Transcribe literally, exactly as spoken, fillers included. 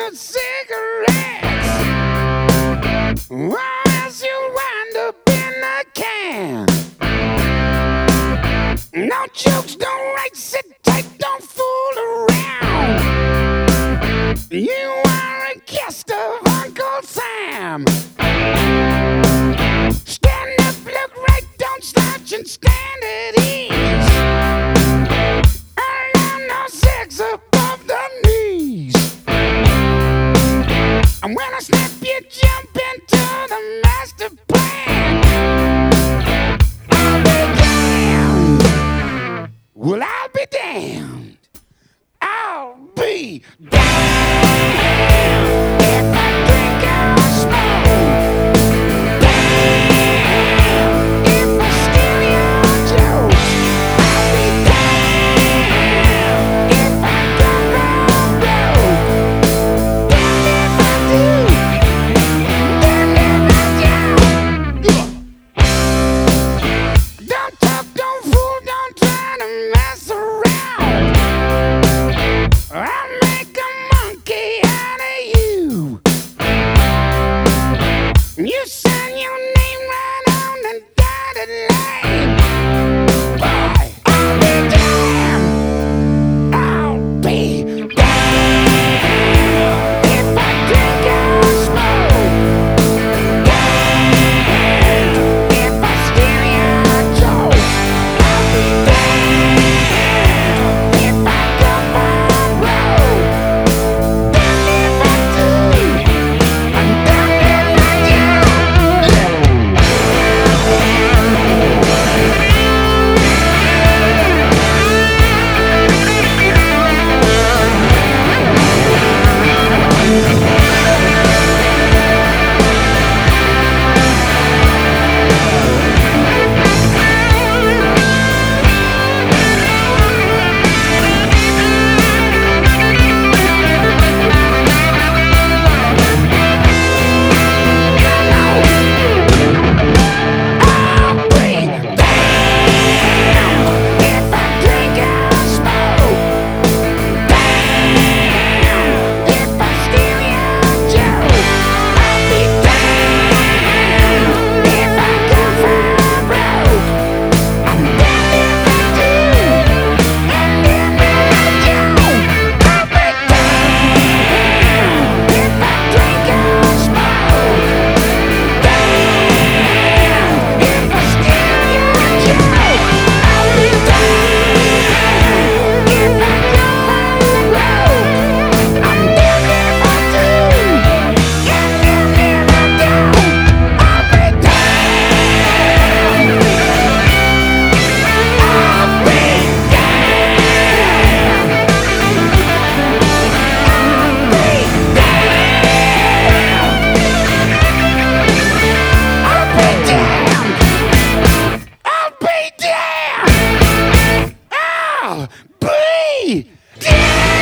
no cigarettes, or else you'll wind up in a can. No jokes, don't write, sit tight, don't fool around. You are a guest of Uncle Sam. Stand up, look right, don't slouch and stand at ease. Allow no sex above the knees. And when I snap, you jump into the master plan. I'll be damned. Well, I'll be damned. I'll be damned if I drink or smoke. Damned if I steal your jokes. I'll be damned if I go wrong broke. Damned if I do. Damned if I don't. Don't talk, don't fool, don't try to mess around. I'll make a monkey out of you. You sign your name right on the dotted line. Boy, I'll be damned. I'll be damned if I drink or smoke. Damned if I steal your jokes. I'll be damned if I go wrong broke. Damned if I do. I'm damned if I don't. I'll be damned if I drink or smoke. Damned if I steal your jokes. I'll be damned if I go for broke. I'm damned if I do, and damned if I don't. I'll be damned if I drink or smoke. Damned if I steal your jokes. I'll be damned if I go wrong broke. I'm damned if I do, and damned if I don't. I'll be damned. I'll be damned. I'll be damned. I'll be damned. I'll be damned. I'll be damned.